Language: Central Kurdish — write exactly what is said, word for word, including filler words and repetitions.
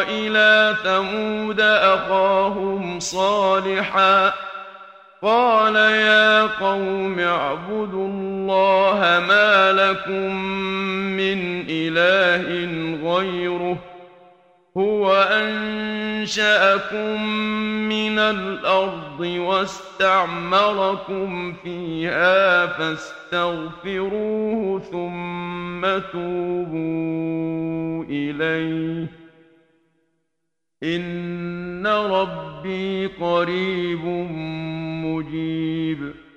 وإلى ثمود أخاهم صالحا قال يا قوم اعبدوا الله ما لكم من إله غيره هو أنشأكم من الأرض واستعمركم فيها فاستغفروه ثم توبوا إليه إن ربي قريب مجيب